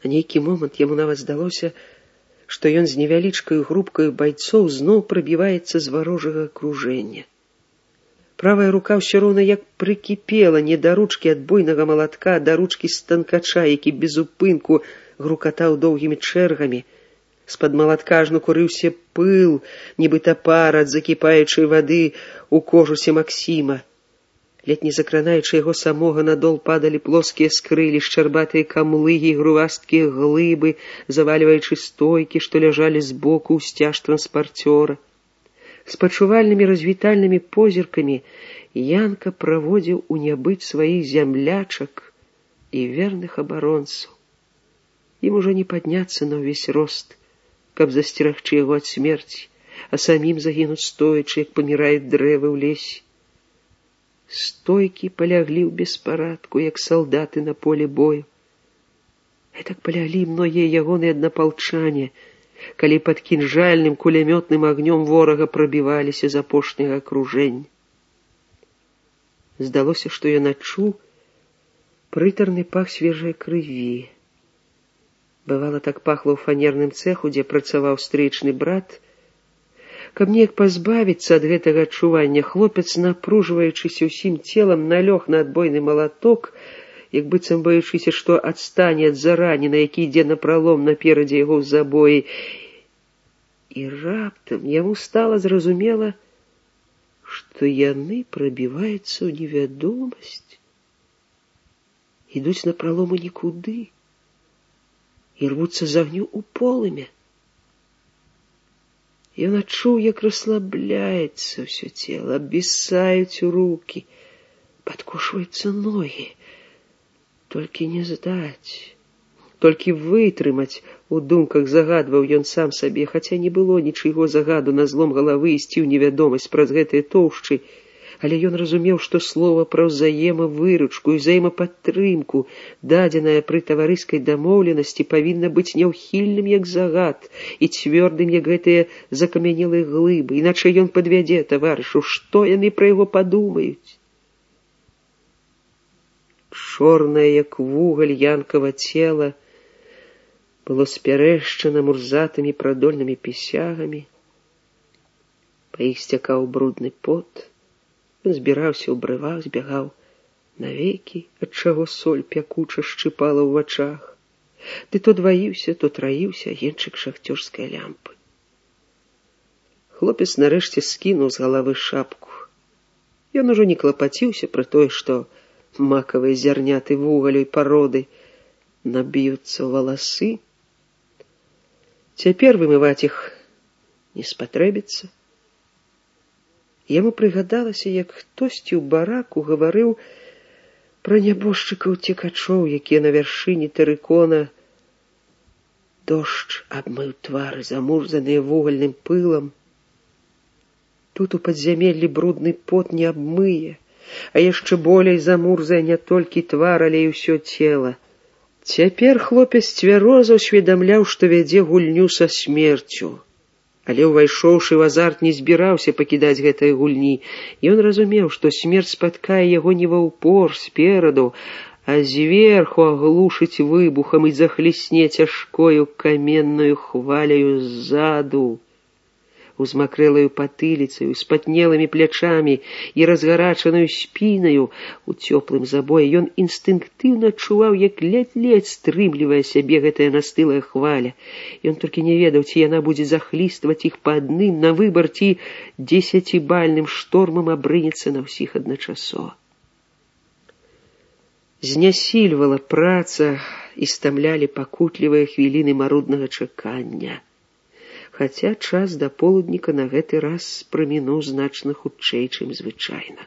На нейкі момант яму нават здалося, што ён з невялічкаю групкаю байцоў зноў прабіваецца з варожага акружэння. Правая рука ўсё роўна як прыкіпела не да ручкі адбойнага малатка, а да ручкі станкача, які без упынку грукатаў доўгімі чэргамі. З-пад малатка ажно курыўся пыл, нібыта пар ад закіпаючай вады ў кожусе Максіма. Ледь не закранаючы яго самога, надол падалі плоскія скрылі, шчарбатыя камлыгі і грувасткія глыбы, завальваючы стойкі, што ляжалі збоку ў сцяж транспарцёра. З пачувальнымі развітальнымі позіркамі Янка праводзіў у нябыт сваіх зямлячак і верных абаронцаў. Ім ужо не падняцца на ўвесь рост, каб засцерагчы яго ад смерці, а самім загінуць стоячы, як паміраюць дрэвы ў лесе. Стойкі паляглі ў беспарадку, як салдаты на поле бою. Гэтак паляглі многія ягоныя аднапалчане, калі пад кінжальным кулямётным агнём ворага прабіваліся з апошняга акружэння. Здалося, што ён адчуў прытарны пах свежай крыві. Бывала, так пахла ў фанерным цэху, дзе працаваў стрыечны брат. Каб неяк пазбавіцца ад гэтага адчування, хлопец, напружваючыся ўсім целам, налёг на адбойны малаток, як быццам баючыся, што адстане ад зараніна, які ідзе напралом наперадзе яго ў забоі. І раптам яму стала зразумела, што яны прабіваюцца ў невядомасць, ідуць напралом у нікуды і рвуцца з агню ў полымя. Ён адчуў, як расслабляецца ўсё цела, абвісаюць рукі, падкошваюцца ногі. Толькі не здаць, толькі вытрымаць, у думках загадваў ён сам сабе, хаця не было нічыйго загаду на злом галавы ісці ў невядомасць праз гэтыя тоўшчы, але ён разумеў, што слова пра ўзаемавыручку і ўзаемападтрымку, дадзенае пры таварыскай дамоўленасці, павінна быць няўхільным, як загад, і цвёрдым, як гэтыя закамянелыя глыбы, іначай ён падвядзе таварышу, што яны пра яго падумаюць. Чорнае, як вугаль, Янкава цела было спярэшчана мурзатымі прадольнымі пісягамі. Па іх сцякаў брудны пот. Ён збіраўся ў брывах, збягаў навекі, ад чаго соль пякуча шчыпала ў вачах. Ды то дваіўся, то траіўся агеньчык шахцёрскай лямпы. Хлопец нарэшце скінуў з галавы шапку. Ён ужо не клапаціўся пра тое, што макавыя зярняты вугалю і пароды наб'юцца ў валасы. Цяпер вымываць іх не спатрэбіцца. Яму прыгадалася, як хтосьці ў бараку гаварыў пра нябожчыкаў-цекачоў, якія на вяршыні тэрыкона. Дождж абмыў твары, замурзаныя вугальным пылам. Тут у падзямеллі брудны пот не абмые, а яшчэ болей замурзае не толькі твар, але і ўсё цела. Цяпер хлопец цвяроза ўсведамляў, што вядзе гульню са смерцю. Але, увайшоўшы ў азарт, не збіраўся пакідаць гэтай гульні. Ён разумеў, што смерць спаткае яго не ва ўпор спераду, а зверху аглушыць выбухам і захлісне цяжкою каменнаю хваляю ззаду. Узмакрэлаю патыліцаю, з патнелымі плячамі і разгарачанаю спінаю у цёплым забоі ён інстынктыўна адчуваў, як ледзь-ледзь стрымлівае сябе гэтая настылая хваля. Ён толькі не ведаў, ці яна будзе захлістваць іх па адным, на выбар, ці 10-бальным штормам абрынецца на ўсіх адначасова. Знясільвала праца і стамлялі пакутлівыя хвіліны маруднага чакання. Хаця час да полудніка на гэты раз прамінуў значна хутчэй, чым звычайна.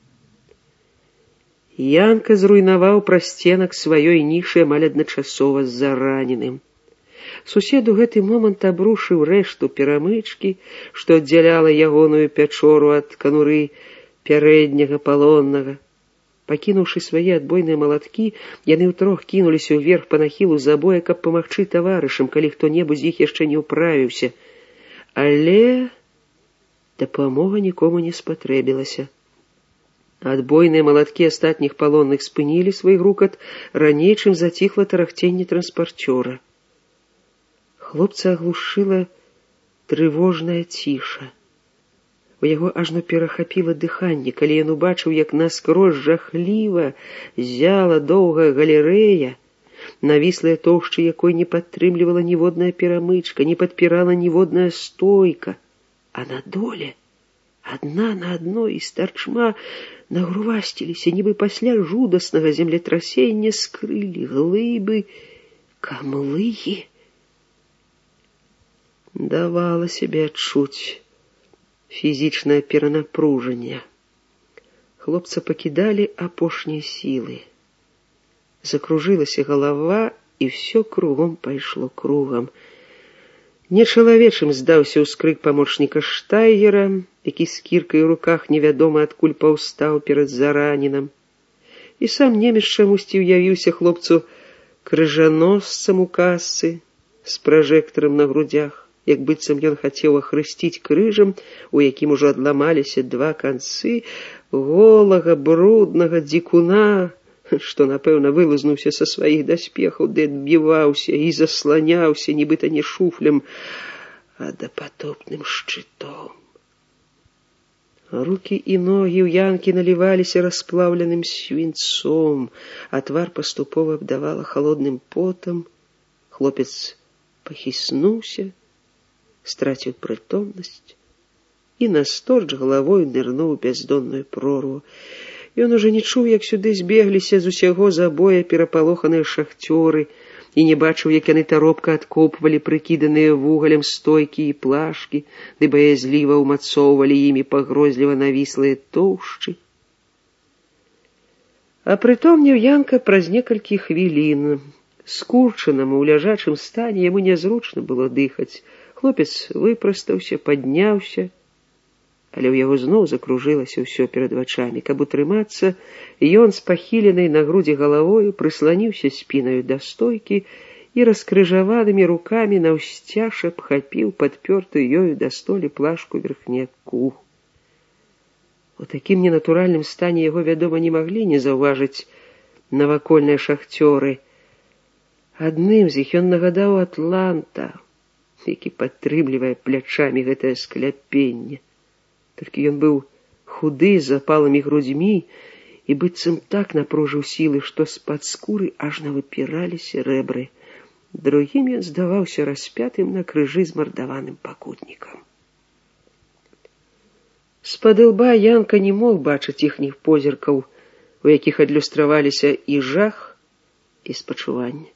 Янка зруйнаваў прасценак сваёй нішы амаль адначасова з зараненым. Сусед у гэты момант абрушыў рэшту перамычкі, што аддзяляла ягоную пячору ад кануры пярэдняга палоннага. Пакінуўшы свае адбойныя малаткі, яны ўтрох кінуліся ўверх па нахілу забоя, каб памагчы таварышам, калі хто-небудзь з іх яшчэ не ўправіўся. Але дапамога нікому не спатрэбілася. Адбойныя малаткі астатніх палонных спынілі свой грукат раней, чым заціхла тарахценне транспарцёра. Хлопца аглушыла трывожная ціша. У яго ажно перахапіла дыханне, калі ён убачыў, як наскрозь жахліва зяла доўгая галерэя, навіслая тоўшчы якой не падтрымлівала ніводная перамычка, не падпірала ніводная стойка, а на доле адна на адной з тарчма нагрувасціліся, нібы пасля жудаснага землетрасення скрылі глыбы камлыі. Давала сябе адчуць фізічнае перанапружанне. Хлопца пакідалі апошнія сілы. Закружылася галава, і ўсё кругом пайшло кругам. Нечалавечым здаўся ўскрык памочніка Штайгера, які з кіркай у руках невядома адкуль паўстаў перад зараненым. І сам немец чамусьці ўявіўся хлопцу крыжаносцам у касцы з пражэктарам на грудях, як быццам ён хацеў ахрысціць крыжам, у якім ужо адламаліся два канцы, голага, бруднага дзікуна, што, напэўна, вылазнуўся са сваіх даспехаў, ды адбіваўся і засланяўся, нібыта не шуфлем, а дапатопным шчытом. Рукі і ногі ў Янкі наліваліся расплаўленым свінцом, а твар паступова абдавала халодным потам. Хлопец пахіснуўся, страціў прытомнасць і насторч галавой нырнуў у бяздонную прорву. Ён ужо не чуў, як сюды збегліся з усяго забоя перапалоханыя шахцёры, і не бачыў, як яны таропка адкопвалі прыкіданыя вугалем стойкі і плашкі, ды баязліва ўмацоўвалі імі пагрозліва навіслыя тоўшчы. Апрытомнеў Янка праз некалькі хвілін. Скурчанаму ў ляжачым стане яму нязручна было дыхаць. Хлопец выпрастаўся, падняўся, але ў яго зноў закружылася ўсё перад вачамі. Каб утрымацца, ён з пахіленай на грудзі галавою прысланіўся спінаю да стойкі і раскрыжаванымі рукамі наўсцяж абхапіў падпёртую ёю да столі плашку верхняку. У такім ненатуральным стане яго, вядома, не маглі не заўважыць навакольныя шахцёры. Адным з іх ён нагадаў Атланта, які падтрымлівае плячамі гэтае скляпенне. Толькі ён быў худы, з запалымі грудзьмі, і быццам так напружыў сілы, што з-пад скуры ажно выпіраліся рэбры. Другім ён здаваўся распятым на крыжы з мардаваным пакутнікам. З-пад лба Янка не мог бачыць іхніх позіркаў, у якіх адлюстраваліся і жах, і спачуванне.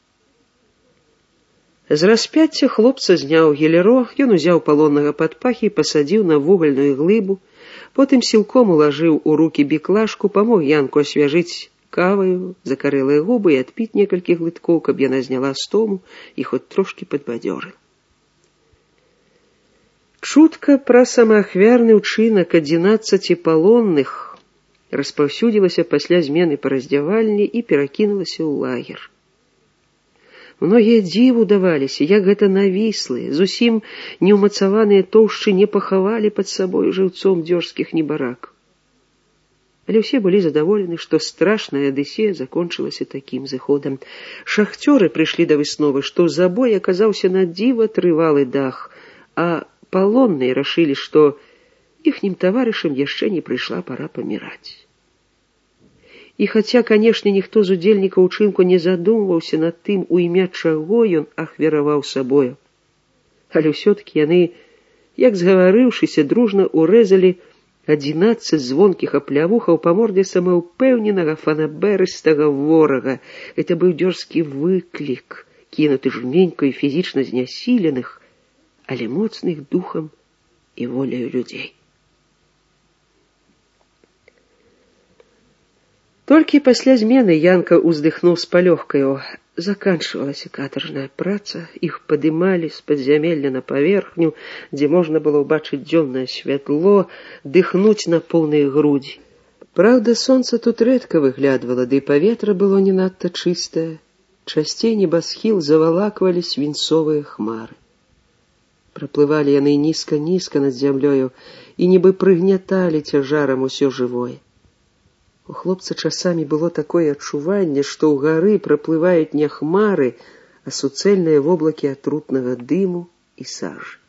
З распяцця хлопца зняў гелеро, ён узяў палоннага пад пахі і пасадзіў на вугальную глыбу, потым сілком уложыў у рукі біклашку, памог Янку асвяжыць каваю закарэлыя губы і адпіць некалькі глыткоў, каб яна зняла стому і хоць трошкі падбадзёрыла. Чутка пра самаахвярны ўчынак 11 палонных распаўсюдзілася пасля змены па раздзявальні і перакінулася ў лагер. Многія дзіву даваліся, як гэта навіслыя, зусім неўмацаваныя тоўшчы не пахавалі пад сабой жыўцом дзёржскіх небарак. Але ўсе былі задаволены, што страшная адысея закончылася такім зыходам. Шахцёры прыйшлі да высновы, што забой аказаўся на дзіва трывалы дах, а палонныя рашылі, што іхнім таварышам яшчэ не прыйшла пара паміраць. І хаця, канешне, ніхто з удзельнікаў учынку не задумваўся над тым, у імя чаго ён ахвяраваў сабою, але ўсё-такі яны, як згаварыўшыся, дружна урэзалі 11 звонкіх аплявухаў па мордзе самаўпэўненага фанабэрыстага ворага. Гэта быў дзёржскі выклік, кінуты жменьку і фізічна знясіленых, але моцных духам і воляю людзей. Толькі пасля змены Янка ўздыхнуў з палёгкаю. Заканчвалася катаржная праца, іх падымалі з падзямелля на паверхню, дзе можна было ўбачыць дзённае святло, дыхнуць на поўныя грудзі. Праўда, сонца тут рэдка выглядвала, ды паветра было не надта чыстае. Часцей небасхіл завалаквалі свінцовыя хмары. Праплывалі яны нізка-нізка над зямлёю і нібы прыгняталі цяжарам усё жывое. У хлопца часамі было такое адчуванне, што ў гары праплываюць не хмары, а суцэльныя воблакі атрутнага дыму і сажы.